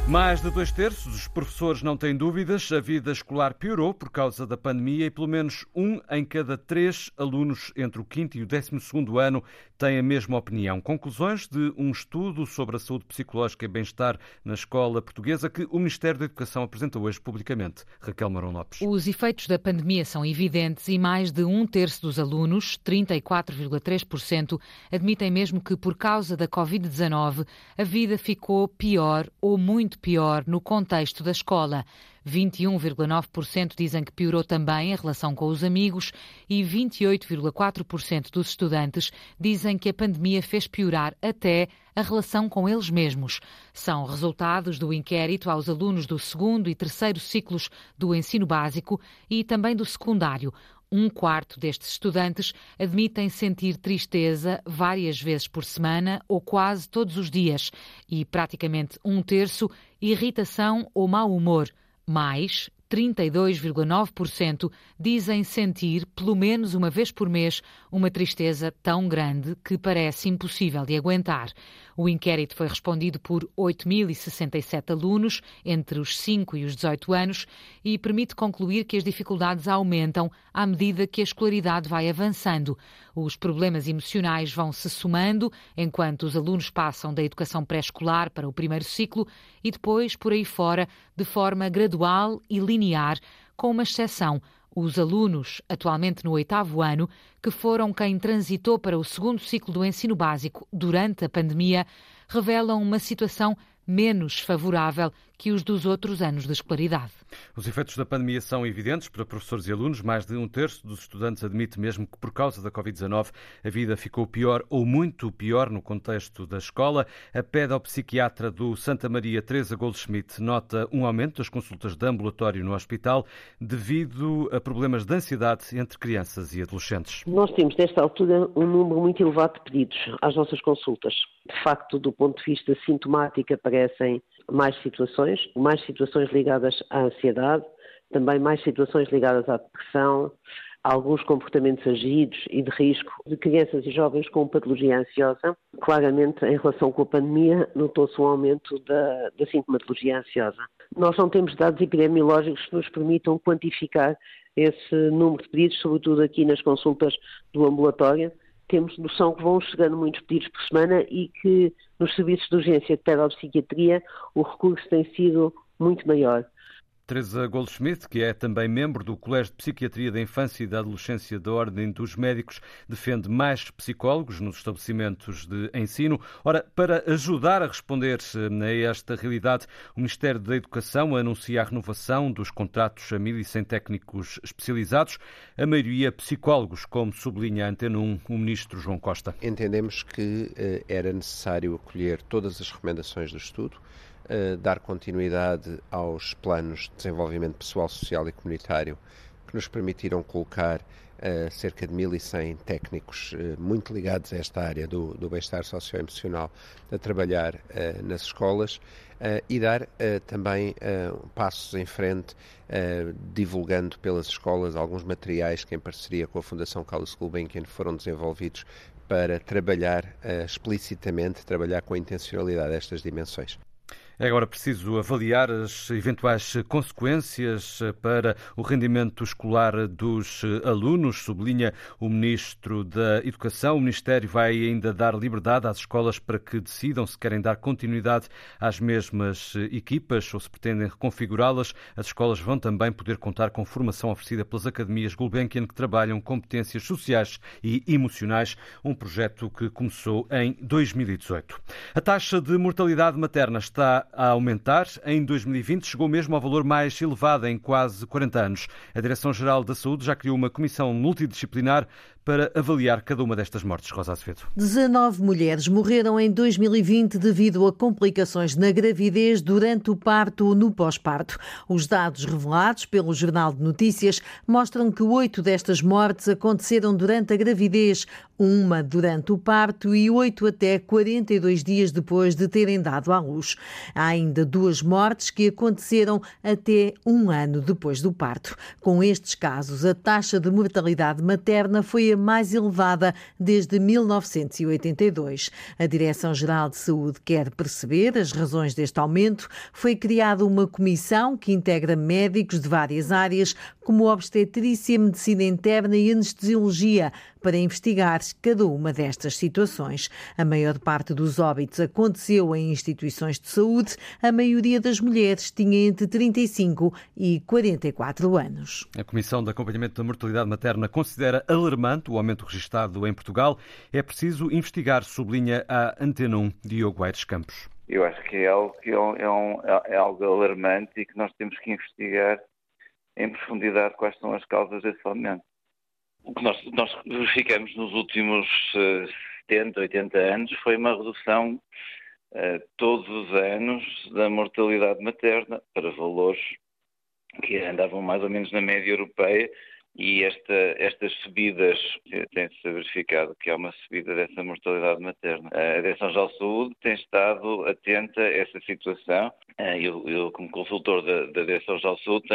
Mais de 2/3 dos professores não têm dúvidas. A vida escolar piorou por causa da pandemia e pelo menos 1 em cada 3 alunos entre o 5º e o 12º ano têm a mesma opinião. Conclusões de um estudo sobre a saúde psicológica e bem-estar na escola portuguesa que o Ministério da Educação apresenta hoje publicamente. Raquel Marão Lopes. Os efeitos da pandemia são evidentes e mais de 1/3 dos alunos, 34,3%, admitem mesmo que por causa da Covid-19 a vida ficou pior ou muito pior no contexto da escola. 21,9% dizem que piorou também a relação com os amigos e 28,4% dos estudantes dizem que a pandemia fez piorar até a relação com eles mesmos. São resultados do inquérito aos alunos do 2º e 3º ciclos do ensino básico e também do secundário. 1/4 destes estudantes admitem sentir tristeza várias vezes por semana ou quase todos os dias e praticamente 1/3 irritação ou mau humor. Mais 32,9% dizem sentir, pelo menos uma vez por mês, uma tristeza tão grande que parece impossível de aguentar. O inquérito foi respondido por 8.067 alunos entre os 5 e os 18 anos e permite concluir que as dificuldades aumentam à medida que a escolaridade vai avançando. Os problemas emocionais vão se somando enquanto os alunos passam da educação pré-escolar para o primeiro ciclo e depois por aí fora, de forma gradual e linear, com uma exceção: os alunos, atualmente no 8º ano, que foram quem transitou para o 2º ciclo do ensino básico durante a pandemia, revelam uma situação menos favorável que os dos outros anos de escolaridade. Os efeitos da pandemia são evidentes para professores e alunos. Mais de 1/3 dos estudantes admite mesmo que por causa da Covid-19 a vida ficou pior ou muito pior no contexto da escola. A pedopsiquiatra do Santa Maria, Teresa Goldschmidt, nota um aumento das consultas de ambulatório no hospital devido a problemas de ansiedade entre crianças e adolescentes. Nós temos, nesta altura, um número muito elevado de pedidos às nossas consultas. De facto, do ponto de vista sintomático, aparecem mais situações ligadas à ansiedade, também mais situações ligadas à depressão, alguns comportamentos agidos e de risco de crianças e jovens com patologia ansiosa. Claramente, em relação com a pandemia, notou-se um aumento da sintomatologia ansiosa. Nós não temos dados epidemiológicos que nos permitam quantificar esse número de pedidos, sobretudo aqui nas consultas do ambulatório. Temos noção que vão chegando muitos pedidos por semana e que nos serviços de urgência de pedopsiquiatria o recurso tem sido muito maior. Teresa Goldschmidt, que é também membro do Colégio de Psiquiatria da Infância e da Adolescência da Ordem dos Médicos, defende mais psicólogos nos estabelecimentos de ensino. Ora, para ajudar a responder a esta realidade, o Ministério da Educação anuncia a renovação dos contratos a 1.100 técnicos especializados, a maioria psicólogos, como sublinha a Antena 1 o Ministro João Costa. Entendemos que era necessário acolher todas as recomendações do estudo, dar continuidade aos planos de desenvolvimento pessoal, social e comunitário que nos permitiram colocar cerca de 1.100 técnicos muito ligados a esta área do bem-estar socioemocional a trabalhar nas escolas e dar também passos em frente, divulgando pelas escolas alguns materiais que, em parceria com a Fundação Carlos Gulbenkian, foram desenvolvidos para trabalhar explicitamente, trabalhar com a intencionalidade destas dimensões. É agora preciso avaliar as eventuais consequências para o rendimento escolar dos alunos, sublinha o Ministro da Educação. O Ministério vai ainda dar liberdade às escolas para que decidam se querem dar continuidade às mesmas equipas ou se pretendem reconfigurá-las. As escolas vão também poder contar com formação oferecida pelas academias Gulbenkian que trabalham competências sociais e emocionais, um projeto que começou em 2018. A taxa de mortalidade materna está a aumentar. Em 2020 chegou mesmo ao valor mais elevado em quase 40 anos. A Direção-Geral da Saúde já criou uma comissão multidisciplinar para avaliar cada uma destas mortes. Rosa Azevedo. 19 mulheres morreram em 2020 devido a complicações na gravidez, durante o parto ou no pós-parto. Os dados revelados pelo Jornal de Notícias mostram que 8 destas mortes aconteceram durante a gravidez, 1 durante o parto e 8 até 42 dias depois de terem dado à luz. Há ainda 2 mortes que aconteceram até 1 ano depois do parto. Com estes casos, a taxa de mortalidade materna foi a mais elevada desde 1982. A Direção-Geral de Saúde quer perceber as razões deste aumento. Foi criada uma comissão que integra médicos de várias áreas, como obstetrícia, medicina interna e anestesiologia, para investigar cada uma destas situações. A maior parte dos óbitos aconteceu em instituições de saúde. A maioria das mulheres tinha entre 35 e 44 anos. A Comissão de Acompanhamento da Mortalidade Materna considera alarmante o aumento registado em Portugal. É preciso investigar, sublinha a Antena 1, Diogo Aires Campos. Eu acho que é algo alarmante e que nós temos que investigar em profundidade quais são as causas desse aumento. O que nós verificamos nos últimos 70, 80 anos foi uma redução todos os anos da mortalidade materna para valores que andavam mais ou menos na média europeia, e estas subidas, tem-se verificado que há uma subida dessa mortalidade materna. A Direção-Geral de Saúde tem estado atenta a essa situação. Eu como consultor da Direção-Geral de Saúde,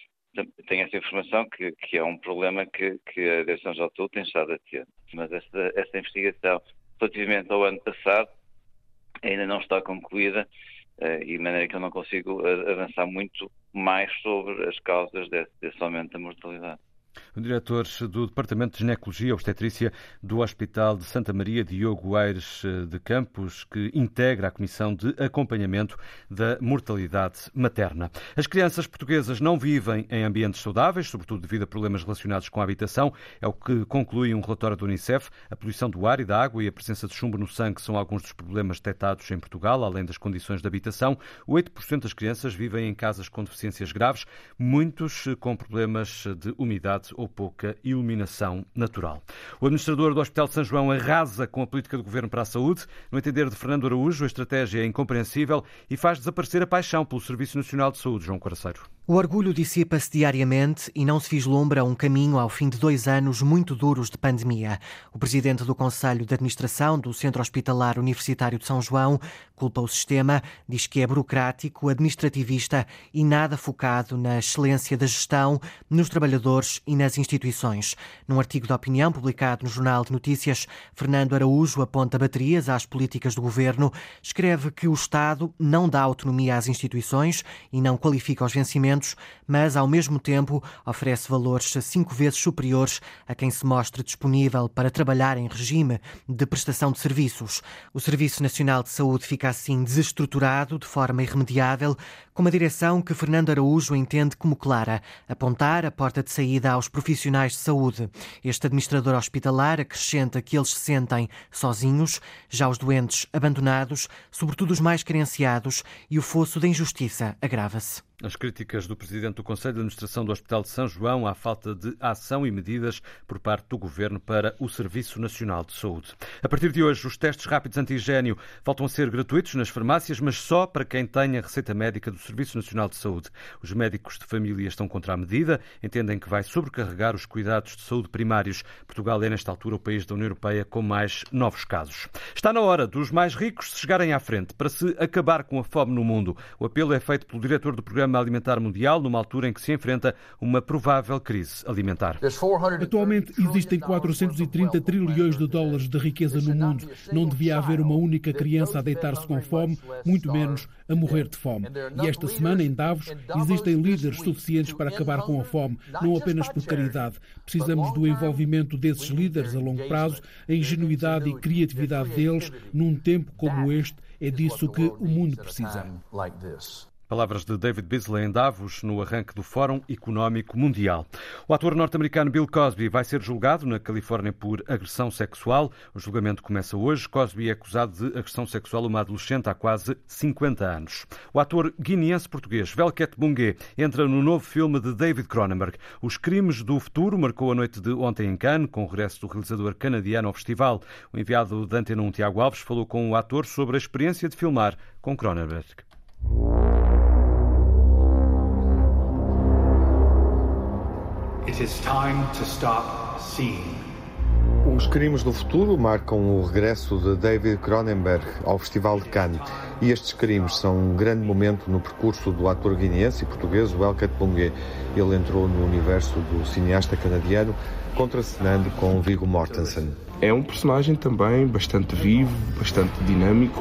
tenho essa informação que é um problema que a Direção-Geral de Saúde tem estado atenta. Mas essa investigação, relativamente ao ano passado, ainda não está concluída, e de maneira que eu não consigo avançar muito mais sobre as causas desse aumento da mortalidade. O diretor do Departamento de Ginecologia e Obstetrícia do Hospital de Santa Maria, Diogo Aires de Campos, que integra a Comissão de Acompanhamento da Mortalidade Materna. As crianças portuguesas não vivem em ambientes saudáveis, sobretudo devido a problemas relacionados com a habitação. É o que conclui um relatório do Unicef. A poluição do ar e da água e a presença de chumbo no sangue são alguns dos problemas detectados em Portugal, além das condições de habitação. 8% das crianças vivem em casas com deficiências graves, muitos com problemas de umidade ou pouca iluminação natural. O administrador do Hospital de São João arrasa com a política do Governo para a saúde. No entender de Fernando Araújo, a estratégia é incompreensível e faz desaparecer a paixão pelo Serviço Nacional de Saúde. João Coraceiro. O orgulho dissipa-se diariamente e não se vislumbra um caminho ao fim de 2 anos muito duros de pandemia. O presidente do Conselho de Administração do Centro Hospitalar Universitário de São João culpa o sistema, diz que é burocrático, administrativista e nada focado na excelência da gestão, nos trabalhadores e nas instituições. Num artigo de opinião publicado no Jornal de Notícias, Fernando Araújo aponta baterias às políticas do governo, escreve que o Estado não dá autonomia às instituições e não qualifica os vencimentos, mas, ao mesmo tempo, oferece valores 5 vezes superiores a quem se mostre disponível para trabalhar em regime de prestação de serviços. O Serviço Nacional de Saúde fica assim desestruturado de forma irremediável, com uma direção que Fernando Araújo entende como clara: apontar a porta de saída aos profissionais de saúde. Este administrador hospitalar acrescenta que eles se sentem sozinhos, já os doentes abandonados, sobretudo os mais carenciados, e o fosso da injustiça agrava-se. As críticas do presidente do Conselho de Administração do Hospital de São João à falta de ação e medidas por parte do Governo para o Serviço Nacional de Saúde. A partir de hoje, os testes rápidos antigénio voltam a ser gratuitos nas farmácias, mas só para quem tenha receita médica do Serviço Nacional de Saúde. Os médicos de família estão contra a medida, entendem que vai sobrecarregar os cuidados de saúde primários. Portugal é, nesta altura, o país da União Europeia com mais novos casos. Está na hora dos mais ricos se chegarem à frente para se acabar com a fome no mundo. O apelo é feito pelo diretor do Programa Alimentar Mundial, numa altura em que se enfrenta uma provável crise alimentar. Atualmente existem 430 trilhões de dólares de riqueza no mundo. Não devia haver uma única criança a deitar-se com fome, muito menos a morrer de fome. E esta semana, em Davos, existem líderes suficientes para acabar com a fome, não apenas por caridade. Precisamos do envolvimento desses líderes a longo prazo, a ingenuidade e criatividade deles, num tempo como este. É disso que o mundo precisa. Palavras de David Beasley em Davos, no arranque do Fórum Económico Mundial. O ator norte-americano Bill Cosby vai ser julgado na Califórnia por agressão sexual. O julgamento começa hoje. Cosby é acusado de agressão sexual a uma adolescente há quase 50 anos. O ator guineense-português Velket Bungue entra no novo filme de David Cronenberg. Os Crimes do Futuro marcou a noite de ontem em Cannes, com o regresso do realizador canadiano ao festival. O enviado da Antena 1, Tiago Alves, falou com o ator sobre a experiência de filmar com Cronenberg. It is time to stop seeing. Os Crimes do Futuro marcam o regresso de David Cronenberg ao Festival de Cannes. E estes crimes são um grande momento no percurso do ator guineense e português Welket Bunge. Ele entrou no universo do cineasta canadiano, contracenando com Viggo Mortensen. É um personagem também bastante vivo, bastante dinâmico,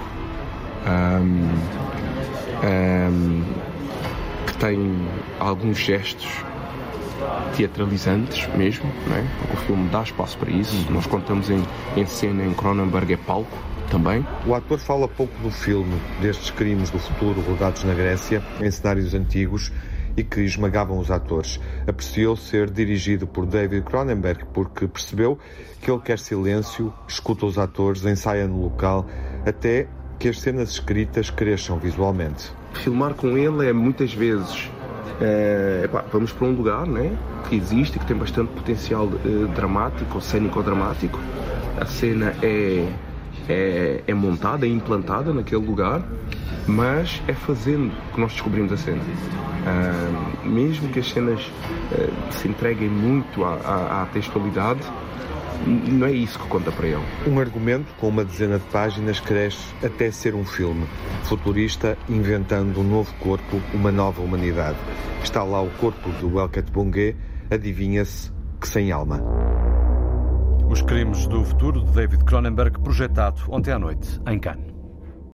que tem alguns gestos teatralizantes mesmo, não é? O filme dá espaço para isso. Nós contamos em cena em Cronenberg é palco também. O ator fala pouco do filme, destes crimes do futuro rodados na Grécia, em cenários antigos e que esmagavam os atores. Apreciou ser dirigido por David Cronenberg porque percebeu que ele quer silêncio, escuta os atores, ensaia no local, até que as cenas escritas cresçam visualmente. Filmar com ele é muitas vezes vamos para um lugar, né, que existe, que tem bastante potencial dramático, cênico-dramático. A cena é montada, é implantada naquele lugar, mas é fazendo que nós descobrimos a cena. Mesmo que as cenas se entreguem muito à textualidade, não é isso que conta para ele. Um argumento com uma dezena de páginas cresce até ser um filme futurista, inventando um novo corpo, uma nova humanidade. Está lá o corpo do Welket Bunge, adivinha-se que sem alma. Os Crimes do Futuro, de David Cronenberg, projetado ontem à noite em Cannes.